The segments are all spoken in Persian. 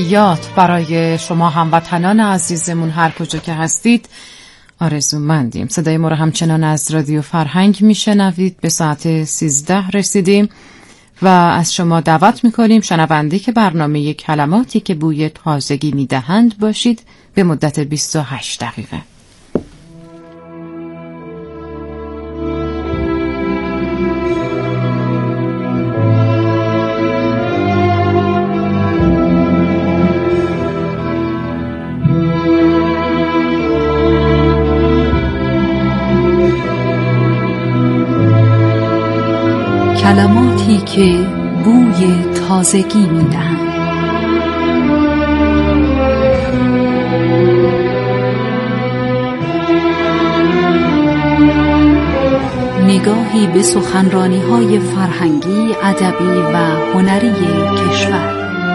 ادبیات برای شما هموطنان عزیزمون هر کجا که هستید آرزومندیم. صدای ما رو همچنان از رادیو فرهنگ میشنوید. به ساعت 13 رسیدیم و از شما دعوت میکنیم شنونده که برنامه کلماتی که بوی تازگی میدهند باشید به مدت 28 دقیقه. کلماتی که بوی تازگی میدهند. نگاهی به سخنرانی‌های فرهنگی، ادبی و هنری کشور.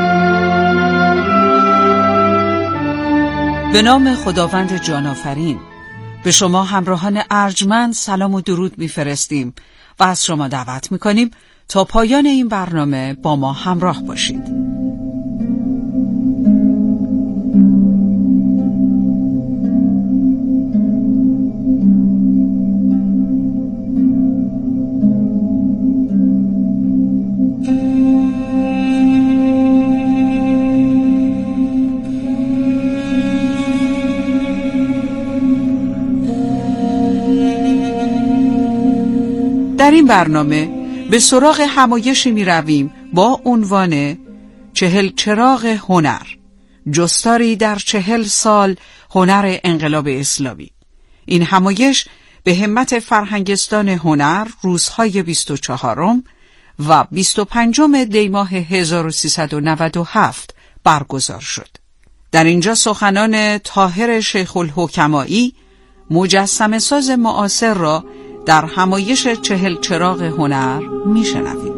به نام خداوند جان آفرین به شما همراهان ارجمند سلام و درود می‌فرستیم و از شما دعوت می‌کنیم تا پایان این برنامه با ما همراه باشید. در این برنامه به سراغ همایشی می رویم با عنوان 40 چراغ هنر، جستاری در 40 سال هنر انقلاب اسلامی. این همایش به همت فرهنگستان هنر روزهای 24 و 25 دی ماه 1397 برگزار شد. در اینجا سخنان طاهر شیخ الحکمایی، مجسمه ساز معاصر را در همایش 40 چراغ هنر میشنویم.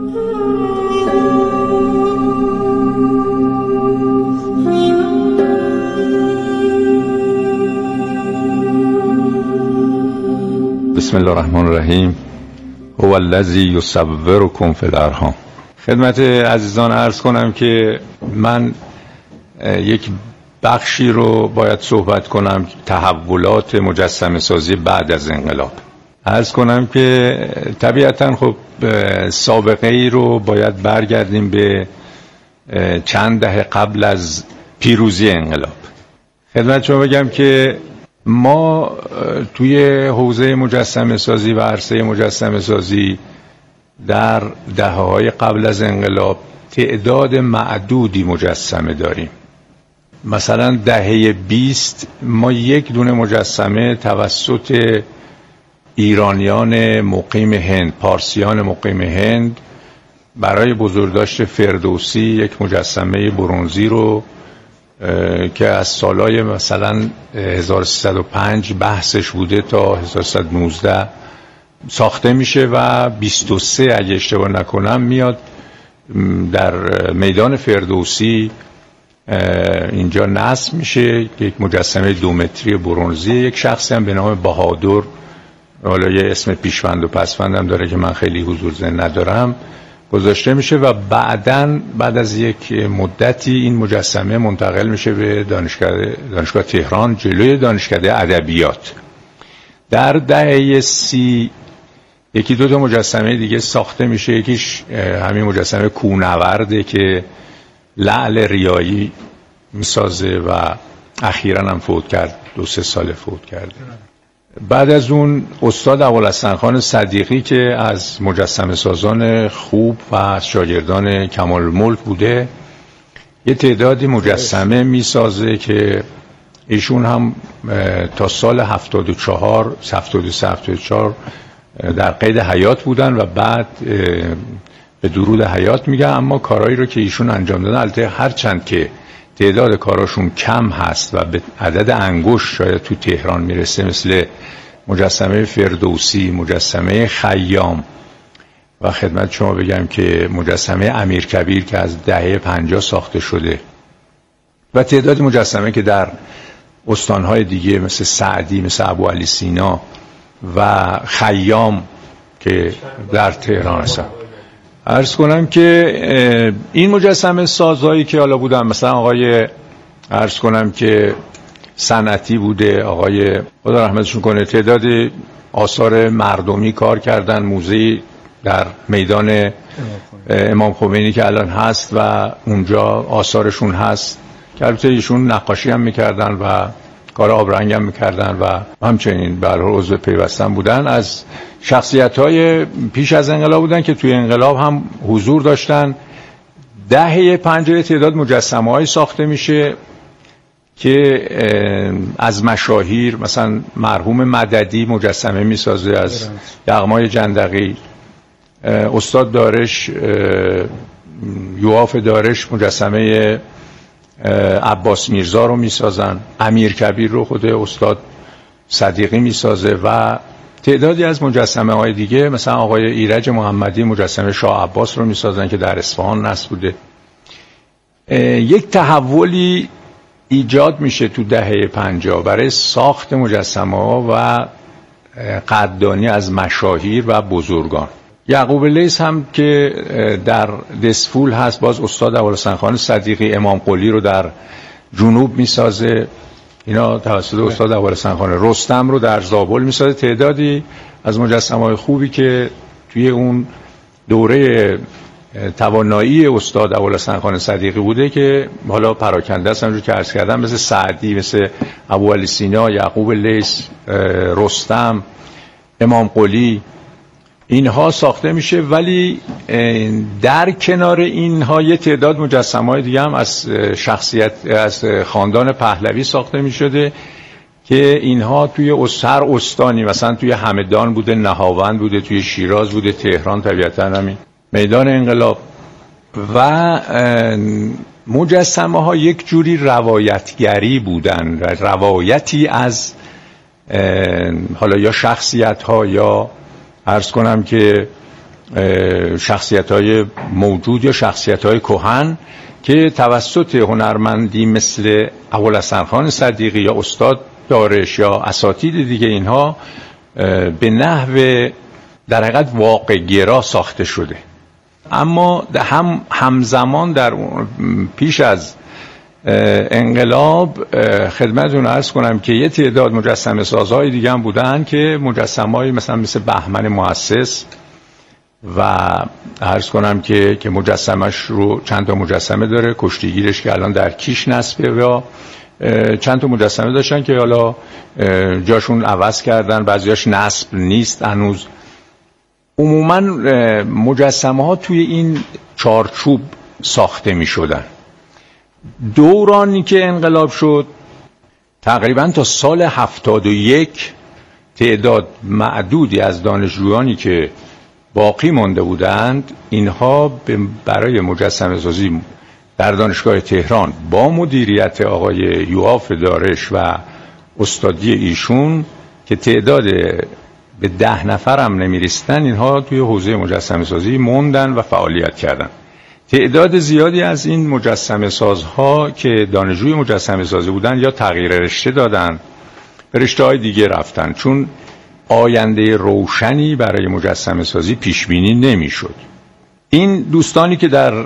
بسم الله الرحمن الرحیم. هو الذی یصورکم فی الارحام. خدمت عزیزان عرض کنم که من یک بخشی رو باید صحبت کنم، تحولات مجسمه سازی بعد از انقلاب. عرض کنم که طبیعتاً خب سابقه ای رو باید برگردیم به چند دهه قبل از پیروزی انقلاب. خدمت شما بگم که ما توی حوزه مجسمه سازی و عرصه مجسمه سازی در دهه‌های قبل از انقلاب تعداد معدودی مجسمه داریم. مثلا دهه 20 ما یک دونه مجسمه توسط ایرانیان مقیم هند، پارسیان مقیم هند، برای بزرگداشت فردوسی یک مجسمه برنزی رو که از سالهای مثلا 1305 بحثش بوده تا 1319 ساخته میشه و 23 اگه اشتباه نکنم میاد در میدان فردوسی اینجا نصب میشه. یک مجسمه 2 متری برنزی، یک شخصی هم به نام بهادر، حالا یه اسم پیشوند و پسوند هم داره که من خیلی حضور ذهن ندارم، گذاشته میشه و بعد از یک مدتی این مجسمه منتقل میشه به دانشگاه تهران جلوی دانشکده ادبیات. در دهه 30 یکی دو تا مجسمه دیگه ساخته میشه. یکیش همین مجسمه کوهنورده که لعل ریایی میسازه و اخیراً هم فوت کرد، 2-3 سال فوت کرده. بعد از اون استاد ابوالحسن خان صدیقی که از مجسمه سازان خوب و از شاگردان کمال الملک بوده، یه تعدادی مجسمه میسازه که ایشون هم تا سال 74 74 در قید حیات بودن و بعد به درود حیات میگن. اما کارهایی رو که ایشون انجام دادن، البته هرچند که تعداد کاراشون کم هست و به عدد انگشت شاید تو تهران میرسه، مثل مجسمه فردوسی، مجسمه خیام و خدمت شما بگم که مجسمه امیرکبیر که از دهه 50 ساخته شده و تعداد مجسمه که در استانهای دیگه مثل سعدی، مثل ابو علی سینا و خیام که در تهران هستن. عرض کنم که این مجسمه سازهایی که حالا بودن، مثلا آقای عرض کنم که صنعتی بوده، آقای خدا رحمتشون کنه، تعداد آثار مردمی کار کردن، موزه در میدان امام خمینی که الان هست و اونجا آثارشون هست که البته ایشون نقاشی هم میکردن و کار آبرنگ هم میکردن و همچنین به هر حال عضو پیوستن بودن. از شخصیت‌های پیش از انقلاب بودن که توی انقلاب هم حضور داشتن. دهه 50 تعداد مجسمه‌های ساخته میشه که از مشاهیر، مثلا مرحوم مددی مجسمه میسازه از یغمای جندقی، استاد دارش، یوآف دارش مجسمه عباس میرزا رو میسازن، امیر کبیر رو خود استاد صدیقی میسازه و تعدادی از مجسمه های دیگه، مثلا آقای ایرج محمدی مجسمه شاه عباس رو میسازن که در اصفهان نصب بوده. یک تحولی ایجاد میشه تو دهه 50 برای ساخت مجسمه ها و قدردانی از مشاهیر و بزرگان. یعقوب لیث هم که در دسفول هست، باز استاد ابوالحسن خان صدیقی امام قلی رو در جنوب میسازه، اینا توسط استاد ابوالحسن خان. رستم رو در زابل میسازه. تعدادی از مجسمه‌های خوبی که توی اون دوره توانایی استاد ابوالحسن خان صدیقی بوده که حالا پراکنده است، همونجور که عرض کردم، مثل سعدی، مثل ابوعلی سینا، یعقوب لیث، رستم، امام قلی، اینها ساخته میشه. ولی در کنار اینها یه تعداد مجسمه‌های دیگه هم از از خاندان پهلوی ساخته میشده که اینها توی هر استانی، مثلا توی همدان بوده، نهاوند بوده، توی شیراز بوده، تهران طبیعتاً همین میدان انقلاب. و مجسمه ها یک جوری روایتگری بودن، روایتی از حالا یا شخصیت ها یا عرض کنم که شخصیت های موجود یا شخصیت های کهن که توسط هنرمندی مثل ابوالحسن خان صدیقی یا استاد دارش یا اساتید دیگه اینها به نحو در حقیقت واقع گرا ساخته شده. اما همزمان در پیش از انقلاب خدمتتون عرض کنم که یه تعداد مجسمه سازهای دیگه هم بودن که مجسمه‌ای مثل بهمن مؤسس و عرض کنم که مجسمش رو چند تا مجسمه داره، کشتیگیرش که الان در کیش نصبه، و چند تا مجسمه داشتن که حالا جاشون عوض کردن، بعضیاش نصب نیست هنوز. عموما مجسمه ها توی این چارچوب ساخته می شدن. دورانی که انقلاب شد تقریبا تا سال 71 تعداد معدودی از دانشجویانی که باقی مانده بودند، اینها برای مجسمه سازی در دانشگاه تهران با مدیریت آقای یوآف دارش و استادی ایشون که تعداد به 10 نفر هم نمیرستن، اینها توی حوزه مجسمه سازی موندن و فعالیت کردن. تعداد زیادی از این مجسمه سازها که دانشجوی مجسمه سازی بودن یا تغییر رشته دادن، به رشته‌های دیگه رفتن، چون آینده روشنی برای مجسمه سازی پیش بینی نمیشد. این دوستانی که در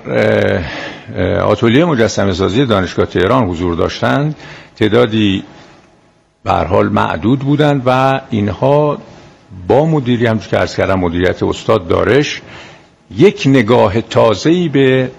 آتلیه مجسمه سازی دانشگاه تهران حضور داشتند تعدادی به هر حال معدود بودند و اینها با مدیریت، همچون که عرض کردم، مدیریت استاد دارش، یک نگاه تازه‌ای به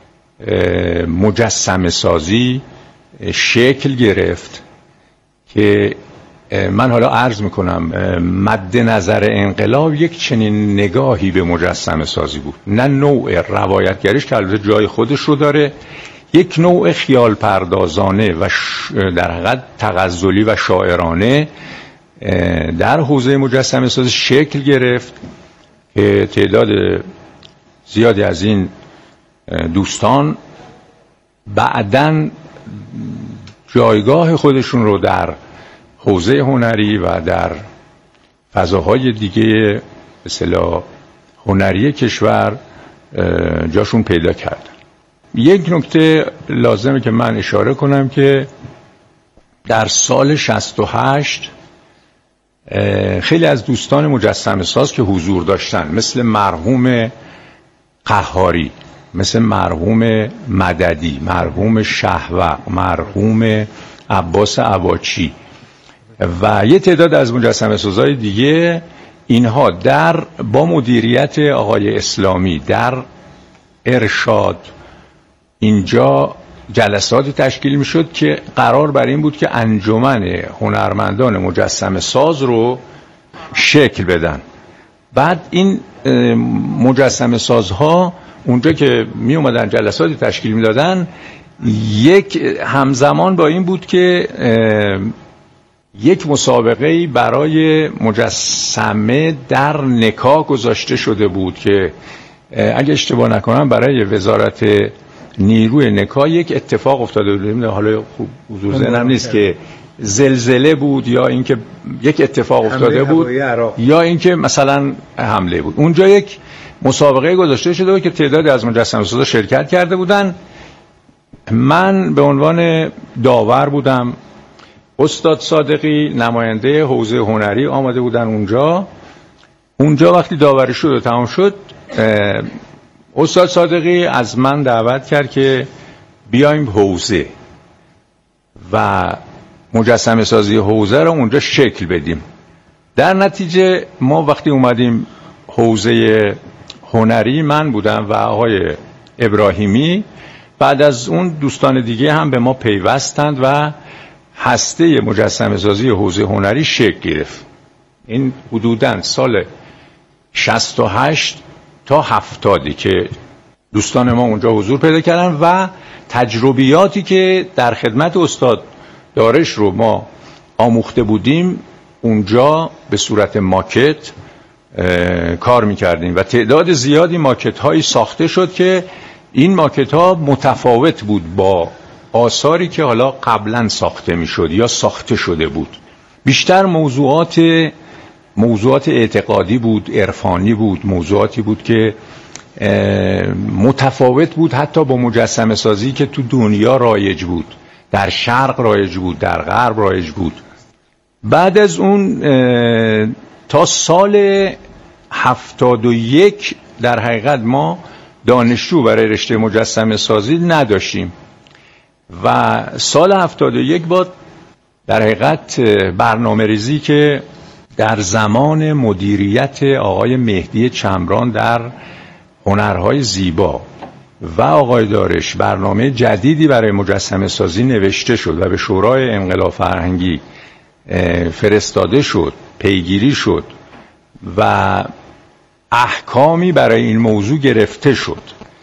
مجسمه سازی شکل گرفت که من حالا عرض میکنم مد نظر انقلاب یک چنین نگاهی به مجسمه سازی بود، نه نوع روایتگریش که البته جای خودش رو داره، یک نوع خیال پردازانه و در حقیقت تغزلی و شاعرانه در حوزه مجسمه سازی شکل گرفت که تعداد زیادی از این دوستان بعداً جایگاه خودشون رو در حوزه هنری و در فضاهای دیگه به اصطلاح هنری کشور جاشون پیدا کردن. یک نکته لازمه که من اشاره کنم که در سال 68 خیلی از دوستان مجسمه ساز که حضور داشتن، مثل مرحوم قهاری، مثل مرحوم مددی، مرحوم شهوق، مرحوم عباس عواچی و یه تعداد از مجسمه سازهای دیگه، اینها با مدیریت آقای اسلامی در ارشاد اینجا جلساتی تشکیل می شد که قرار بر این بود که انجمن هنرمندان مجسمه ساز رو شکل بدن. بعد این مجسمه سازها اونجا که می اومدن جلساتی تشکیل می دادن، همزمان با این بود که یک مسابقه برای مجسمه در نکاح گذاشته شده بود که اگه اشتباه نکنم برای وزارت نیروی نکاح یک اتفاق افتاده بود، حالا خوب حضور ذهنم نیست که زلزله بود یا اینکه یک اتفاق افتاده بود یا اینکه مثلا حمله بود. اونجا یک مسابقه گذاشته شده بود که تعدادی از مجسمه‌سازا شرکت کرده بودن. من به عنوان داور بودم، استاد صادقی نماینده حوزه هنری آمده بودن اونجا وقتی داوری شد و تمام شد، استاد صادقی از من دعوت کرد که بیایم حوزه و مجسمه سازی حوزه رو اونجا شکل بدیم. در نتیجه ما وقتی اومدیم حوزه هنری، من بودم و آقای ابراهیمی، بعد از اون دوستان دیگه هم به ما پیوستند و هسته مجسمه سازی حوزه هنری شکل گرفت. این حدوداً سال 68 تا 70 که دوستان ما اونجا حضور پیدا کردن و تجربیاتی که در خدمت استاد دارش رو ما آموخته بودیم اونجا به صورت ماکت کار میکردیم و تعداد زیادی ماکت هایی ساخته شد که این ماکت ها متفاوت بود با آثاری که حالا قبلا ساخته میشد یا ساخته شده بود. بیشتر موضوعات اعتقادی بود، عرفانی بود، موضوعاتی بود که متفاوت بود حتی با مجسمه سازی که تو دنیا رایج بود، در شرق رایج بود، در غرب رایج بود. بعد از اون تا سال 71 در حقیقت ما دانشجو برای رشته مجسمه سازی نداشتیم و سال 71 با در حقیقت برنامه ریزی که در زمان مدیریت آقای مهدی چمران در هنرهای زیبا و آقای دارش برنامه جدیدی برای مجسمه سازی نوشته شد و به شورای انقلاب فرهنگی فرستاده شد، پیگیری شد و احکامی برای این موضوع گرفته شد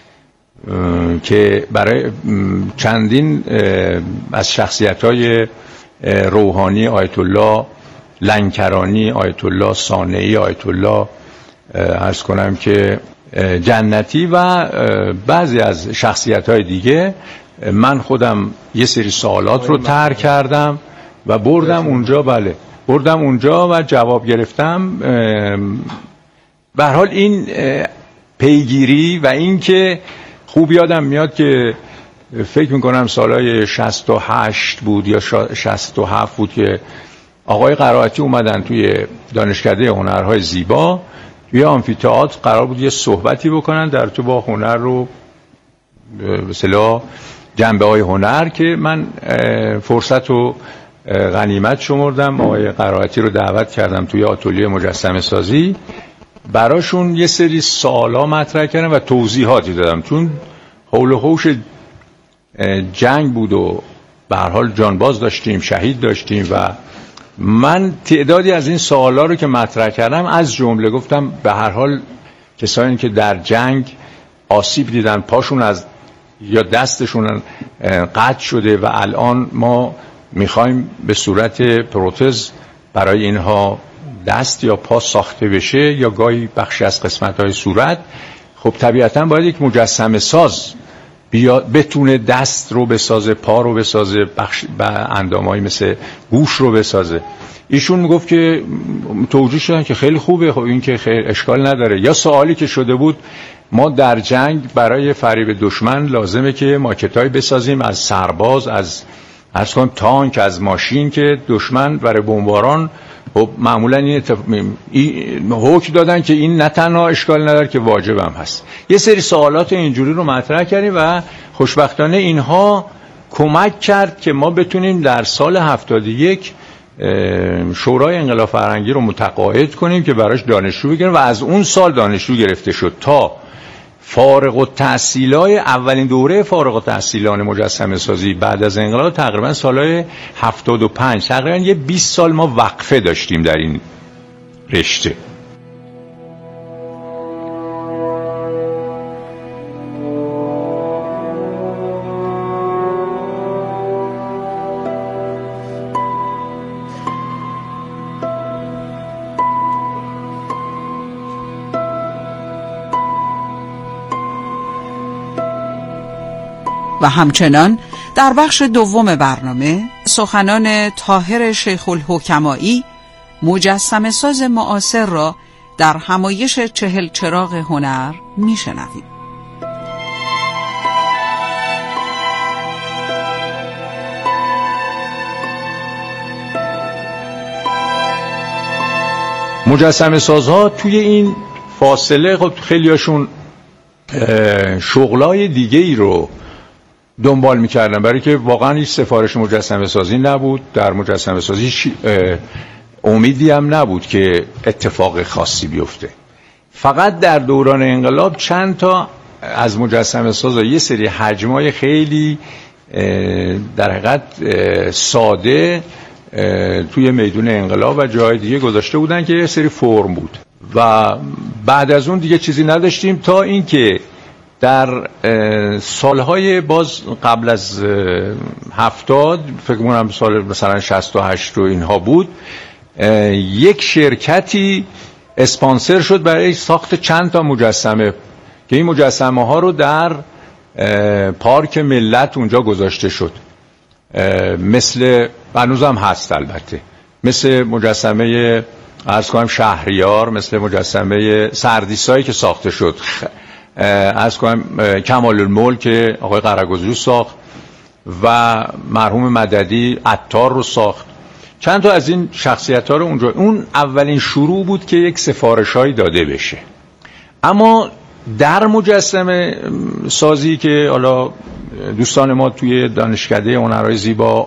که برای چندین از شخصیت‌های روحانی، آیت الله لنکرانی، آیت الله صانعی، آیت الله عرض کنم که جنتی و بعضی از شخصیت‌های دیگه، من خودم یه سری سوالات رو طرح کردم و بردم اونجا و جواب گرفتم. به هر حال این پیگیری و این که خوب یادم میاد که فکر میکنم سالهای 68 بود یا 67 بود که آقای قرائتی اومدن توی دانشکده هنرهای زیبا توی آمفی‌تئاتر، قرار بود یه صحبتی بکنن در تو با هنر رو به اصطلاح جنبه‌های هنر، که من فرصت و غنیمت شمردم، آقای قرائتی رو دعوت کردم توی آتلیه مجسمه سازی، براشون یه سری سوالا مطرح کردم و توضیحاتی دادم، چون حول و حوش جنگ بود و به هر حال جانباز داشتیم، شهید داشتیم و من تعدادی از این سوالا رو که مطرح کردم از جمله گفتم به هر حال کسانی که در جنگ آسیب دیدن، پاشون از یا دستشون قطع شده و الان ما میخوایم به صورت پروتز برای اینها دست یا پا ساخته بشه یا گاهی بخشی از قسمت‌های صورت، خب طبیعتاً باید یک مجسمه ساز بتونه دست رو بسازه، پا رو بسازه، بخش و اندامایی مثل گوش رو بسازه. ایشون میگفت که توجیه شدن که خیلی خوبه، خب این که خیلی اشکال نداره. یا سوالی که شده بود، ما در جنگ برای فریب دشمن لازمه که ماکتای بسازیم از سرباز، از تانک، از ماشین که دشمن برای بمباران خب معمولا این حکم دادن که این نه تنها اشکال نداره که واجبم هست. یه سری سوالات اینجوری رو مطرح کردیم و خوشبختانه اینها کمک کرد که ما بتونیم در سال 71 شورای انقلاب فرهنگی رو متقاعد کنیم که براش دانشجو بگیریم و از اون سال دانشجو گرفته شد تا فارغ التحصیلای اولین دوره فارغ التحصیلان مجسمه سازی بعد از انقلاب تقریبا سالهای 75 تقریبا یه 20 سال ما وقفه داشتیم در این رشته. و همچنان در بخش دوم برنامه سخنان طاهر شیخ الحکمایی مجسمه ساز معاصر را در همایش 40 چراغ هنر میشنویم. مجسمه سازها توی این فاصله خب خیلیاشون شغلای دیگه ای رو دنبال میکردن، برای که واقعا هیچ سفارش مجسمه سازی نبود، در مجسمه سازی امیدی هم نبود که اتفاق خاصی بیفته. فقط در دوران انقلاب چند تا از مجسمه سازا یه سری حجمای خیلی در حقیقت ساده توی میدون انقلاب و جای دیگه گذاشته بودن که یه سری فرم بود و بعد از اون دیگه چیزی نداشتیم تا اینکه در سالهای باز قبل از 70 فکر کنم سال مثلا 68 رو اینها بود، یک شرکتی اسپانسر شد برای ساخت چند تا مجسمه که این مجسمه ها رو در پارک ملت اونجا گذاشته شد. مثل هنوزم هست البته، مثل مجسمه عرض کنم شهریار، مثل مجسمه سردیسایی که ساخته شد، عرض کنم کمال الملک که آقای قره‌گزجو ساخت و مرحوم مددی عطار رو ساخت. چند تا از این شخصیت ها رو اونجا، اون اولین شروع بود که یک سفارش‌هایی داده بشه. اما در مجسمه سازی که حالا دوستان ما توی دانشکده هنرهای زیبا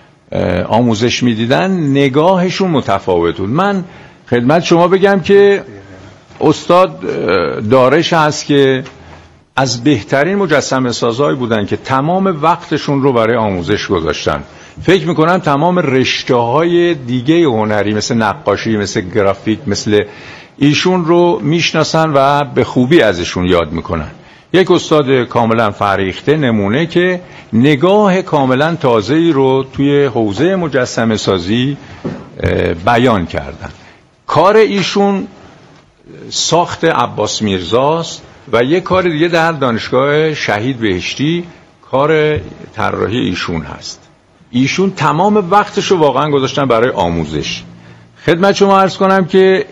آموزش میدیدن، نگاهشون متفاوت بود. من خدمت شما بگم که استاد دارش هست که از بهترین مجسمه سازهایی بودن که تمام وقتشون رو برای آموزش گذاشتن. فکر میکنم تمام رشته‌های دیگه هنری مثل نقاشی، مثل گرافیک، مثل ایشون رو میشناسن و به خوبی ازشون یاد میکنن. یک استاد کاملا فریخته، نمونه که نگاه کاملا تازه‌ای رو توی حوزه مجسمه سازی بیان کردن. کار ایشون ساخت عباس میرزاست و یک کار دیگه در دانشگاه شهید بهشتی کار طراحی ایشون هست. ایشون تمام وقتش رو واقعا گذاشتن برای آموزش. خدمت شما عرض کنم که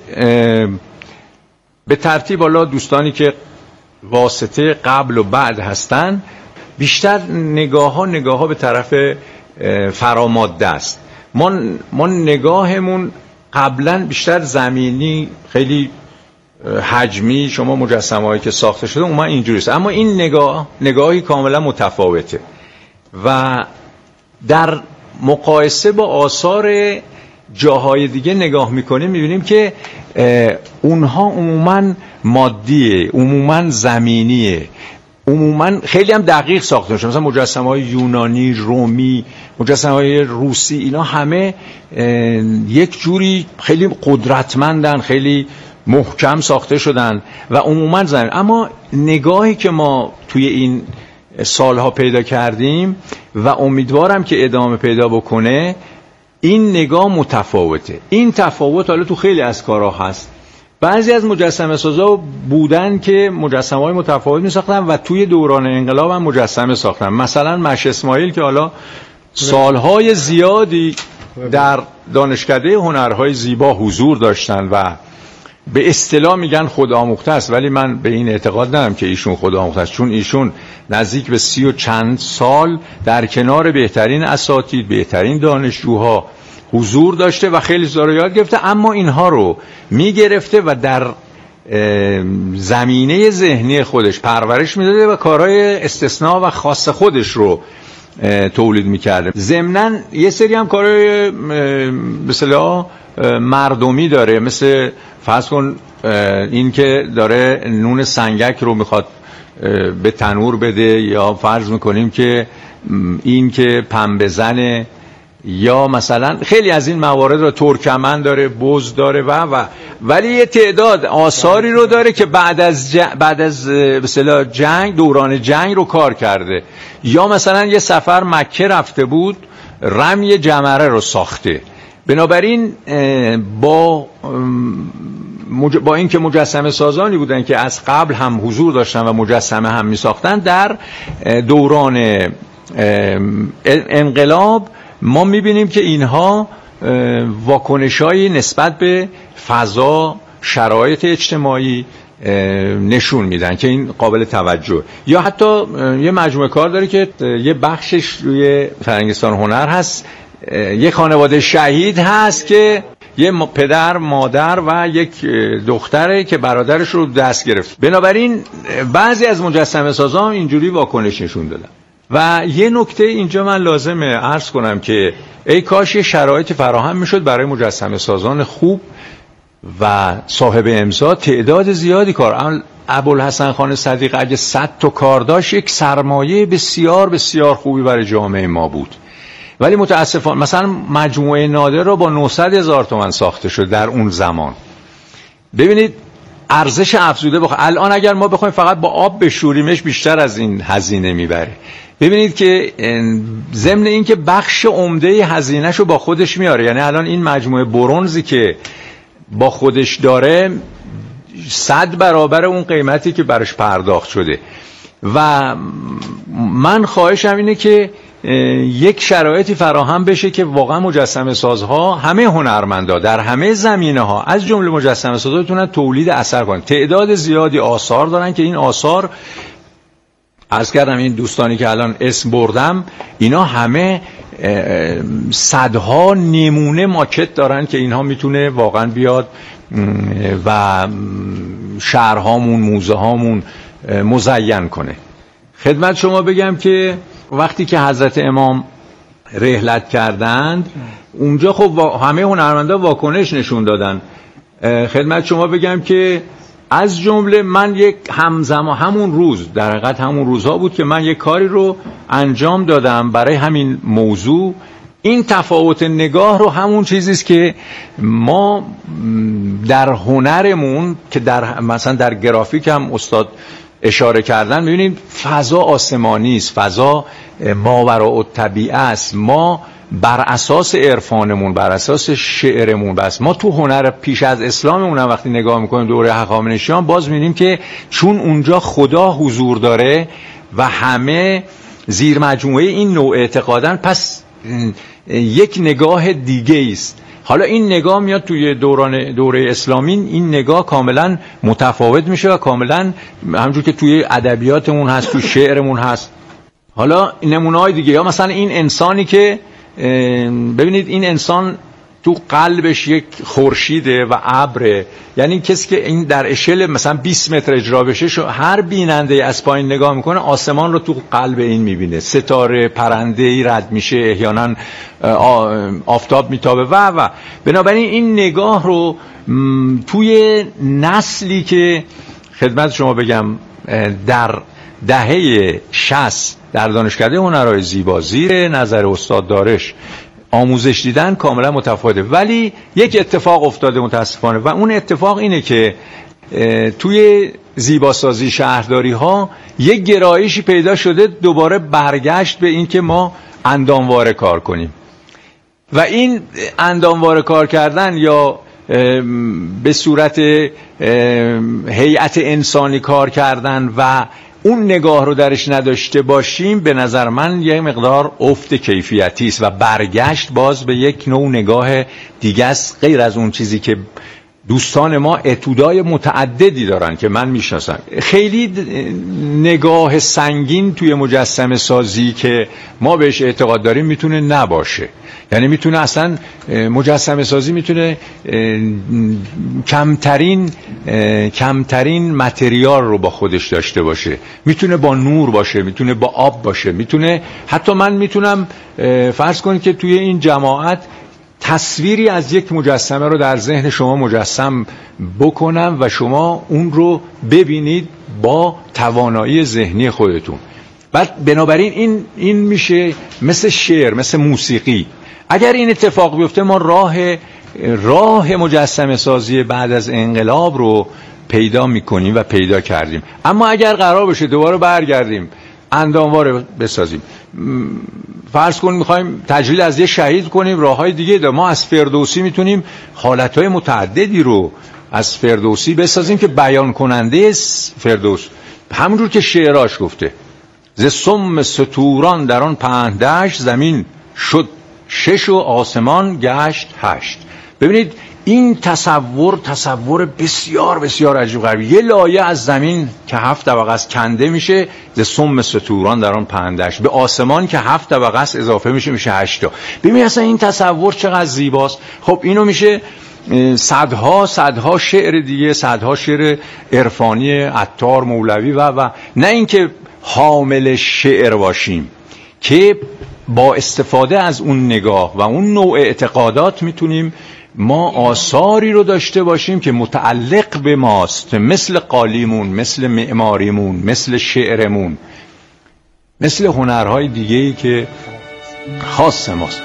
به ترتیب حالا دوستانی که واسطه قبل و بعد هستن، بیشتر نگاه ها به طرف فراماده است. ما نگاهمون قبلا بیشتر زمینی، خیلی حجمی، شما مجسمه هایی که ساخته شده اون اینجوریست، اما این نگاهی کاملا متفاوته و در مقایسه با آثار جاهای دیگه نگاه میکنیم میبینیم که اونها عموما مادیه، عموما زمینیه، عموما خیلی هم دقیق ساخته شده. مثلا مجسمه های یونانی، رومی، مجسمه های روسی، اینا همه یک جوری خیلی قدرتمندن، خیلی محکم ساخته شدن و عموما زمین. اما نگاهی که ما توی این سالها پیدا کردیم و امیدوارم که ادامه پیدا بکنه، این نگاه متفاوته. این تفاوت حالا تو خیلی از کارها هست. بعضی از مجسمه سازا بودن که مجسمه های متفاوت می ساختن و توی دوران انقلاب هم مجسمه ساختن. مثلا مش اسماعیل که حالا سالهای زیادی در دانشکده هنرهای زیبا حضور داشتن و به اصطلاح میگن خودآموخته است، ولی من به این اعتقاد ندارم که ایشون خودآموخته است، چون ایشون نزدیک به 30 و چند سال در کنار بهترین اساتید، بهترین دانشجوها حضور داشته و خیلی چیزا رو یاد گرفته، اما اینها رو میگرفته و در زمینه ذهنی خودش پرورش میداده و کارهای استثناء و خاص خودش رو تولید میکرده. ضمناً یه سری هم کارهای مثلا مردمی داره، مثل فرض کن این که داره نون سنگک رو میخواد به تنور بده، یا فرض میکنیم که این که پنبه زنه، یا مثلا خیلی از این موارد رو ترکمن داره، بز داره و ولی یه تعداد آثاری رو داره که بعد از مثلا جنگ، دوران جنگ رو کار کرده، یا مثلا یه سفر مکه رفته بود رمی جمره رو ساخته. بنابراین با اینکه مجسمه سازانی بودن که از قبل هم حضور داشتن و مجسمه هم می ساختن، در دوران انقلاب ما می بینیم که اینها واکنش‌هایی نسبت به فضا، شرایط اجتماعی نشون میدن که این قابل توجه. یا حتی یه مجموعه کار داره که یه بخشش روی فرنگستان هنر هست، یه خانواده شهید هست که یه پدر، مادر و یک دختره که برادرش رو دست گرفت. بنابراین بعضی از مجسمه سازان اینجوری واکنش نشون دادن. و یه نکته اینجا من لازمه عرض کنم که ای کاش یه شرایط فراهم میشد برای مجسمه سازان خوب و صاحب امضا تعداد زیادی کار. ابوالحسن خان صدیق اگه 100 تا کار داشت، یک سرمایه بسیار بسیار خوبی برای جامعه ما بود. ولی متاسفانه مثلا مجموعه نادر رو با 900,000 تومان ساخته شد در اون زمان. ببینید ارزش افزوده الان اگر ما بخوایم فقط با آب بشوریمش بیشتر از این هزینه میبره. ببینید که ضمن این که بخش عمده هزینه‌شو با خودش میاره، یعنی الان این مجموعه برنزی که با خودش داره 100 برابر اون قیمتی که براش پرداخت شده. و من خواهشم اینه که یک شرایطی فراهم بشه که واقعا مجسمه سازها، همه هنرمندا در همه زمینه ها از جمله مجسمه سازها بتونن تولید اثر کنن. تعداد زیادی آثار دارن که این آثار، عرض کردم این دوستانی که الان اسم بردم، اینا همه صدها نمونه ماکت دارن که اینها میتونه واقعا بیاد و شهرهامون، موزه هامون مزین کنه. خدمت شما بگم که وقتی که حضرت امام رحلت کردند، اونجا خب همه هنرمندا واکنش نشون دادن. خدمت شما بگم که از جمله من یک همون روز، در حقیقت همون روزها بود که من یک کاری رو انجام دادم برای همین موضوع. این تفاوت نگاه رو همون چیزیست که ما در هنرمون که در مثلا در گرافیک هم استاد اشاره کردن می‌بینیم فضا آسمانی است، فضا ماوراءالطبیعه است. ما بر اساس عرفانمون، بر اساس شعرمون، بس ما تو هنر پیش از اسلاممون هم وقتی نگاه میکنیم دوره هخامنشیان، باز می‌بینیم که چون اونجا خدا حضور داره و همه زیر مجموعه این نوع اعتقادن، پس یک نگاه دیگه است. حالا این نگاه میاد توی دوره اسلامی، این نگاه کاملا متفاوت میشه و کاملا همونجور که توی ادبیاتمون هست، توی شعرمون هست. حالا نمونه‌های دیگه، یا مثلا این انسانی که ببینید این انسان تو قلبش یک خورشیده و ابره، یعنی کسی که این در اشل مثلا 20 متر اجرا بشه، هر بیننده از پایین نگاه میکنه آسمان رو تو قلب این میبینه، ستاره، پرنده‌ای رد میشه، احیانا آفتاب میتابه و بنابراین این نگاه رو توی نسلی که خدمت شما بگم در دهه 60 در دانشکده هنرهای زیبا زیر نظر استاد دارش آموزش دیدن، کاملا متفاوته. ولی یک اتفاق افتاده متاسفانه و اون اتفاق اینه که توی زیباسازی شهرداری ها یک گرایشی پیدا شده، دوباره برگشت به این که ما اندامواره کار کنیم و این اندامواره کار کردن یا به صورت هیئت انسانی کار کردن و اون نگاه رو درش نداشته باشیم، به نظر من یه مقدار افت کیفیتی است و برگشت باز به یک نوع نگاه دیگه است، غیر از اون چیزی که دوستان ما اتودای متعددی دارن که من میشناسم. خیلی نگاه سنگین توی مجسمه سازی که ما بهش اعتقاد داریم میتونه نباشه. یعنی میتونه اصلا مجسمه سازی میتونه کمترین متریال رو با خودش داشته باشه، میتونه با نور باشه، میتونه با آب باشه، میتونه حتی من میتونم فرض کنید که توی این جماعت تصویری از یک مجسمه رو در ذهن شما مجسم بکنم و شما اون رو ببینید با توانایی ذهنی خودتون. بعد بنابراین این میشه مثل شعر، مثل موسیقی. اگر این اتفاق بیفته ما راه مجسمه سازی بعد از انقلاب رو پیدا میکنیم و پیدا کردیم. اما اگر قرار باشه دوباره برگردیم انداموار بسازیم، فرض کن میخوایم تجلیل از یه شهید کنیم، راههای دیگه ده. ما از فردوسی میتونیم حالتهای متعددی رو از فردوسی بسازیم که بیان کننده فردوس، همونجور که شعراش گفته ز سم ستوران در آن 5 دشت، زمین شد 6 و آسمان گشت 8. ببینید این تصور بسیار بسیار عجیب غریب. یه لایه از زمین که 7 طبقه است کنده میشه، ز سم ستوران در آن 5 دشت، به آسمان که 7 طبقه است اضافه میشه 8 تا. ببینید اصلا این تصور چقدر زیباست. خب اینو میشه صدها شعر دیگه، صدها شعر عرفانی عطار، مولوی و نه اینکه حامل شعر باشیم، که با استفاده از اون نگاه و اون نوع اعتقادات میتونیم ما آثاری رو داشته باشیم که متعلق به ماست، مثل قالیمون، مثل معماریمون، مثل شعرمون، مثل هنرهای دیگه‌ای که خاص ماست.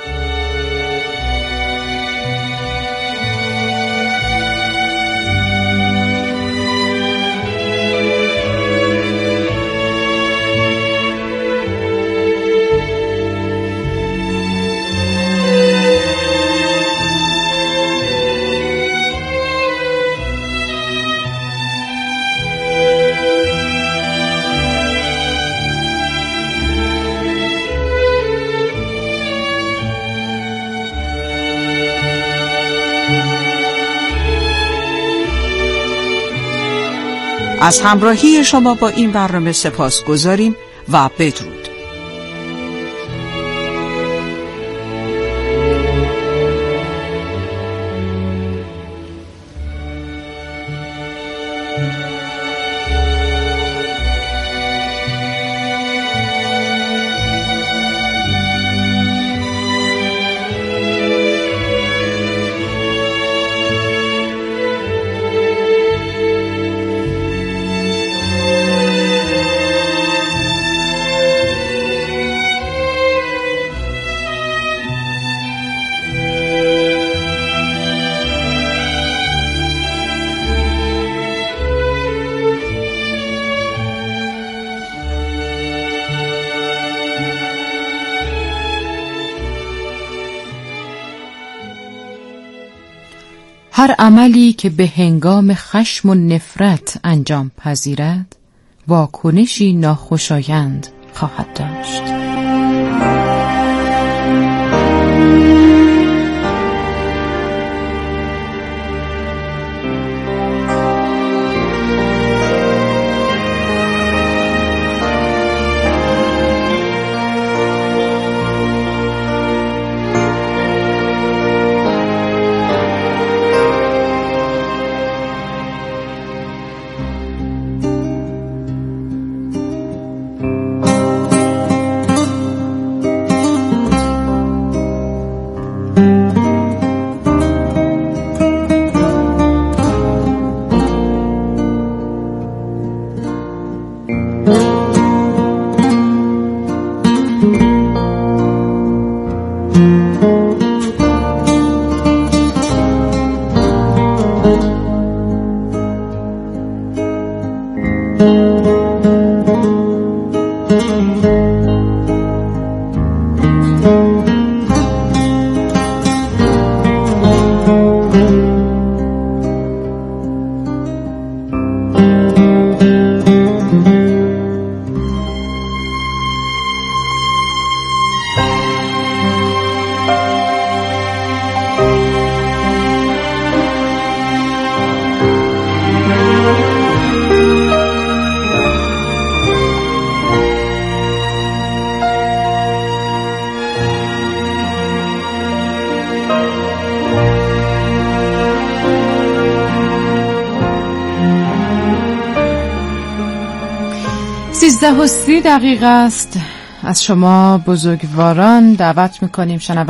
از همراهی شما با این برنامه سپاسگزاریم و بدرود. هر عملی که به هنگام خشم و نفرت انجام پذیرد، واکنشی ناخوشایند خواهد داشت. 11:30 است. از شما بزرگواران دعوت میکنیم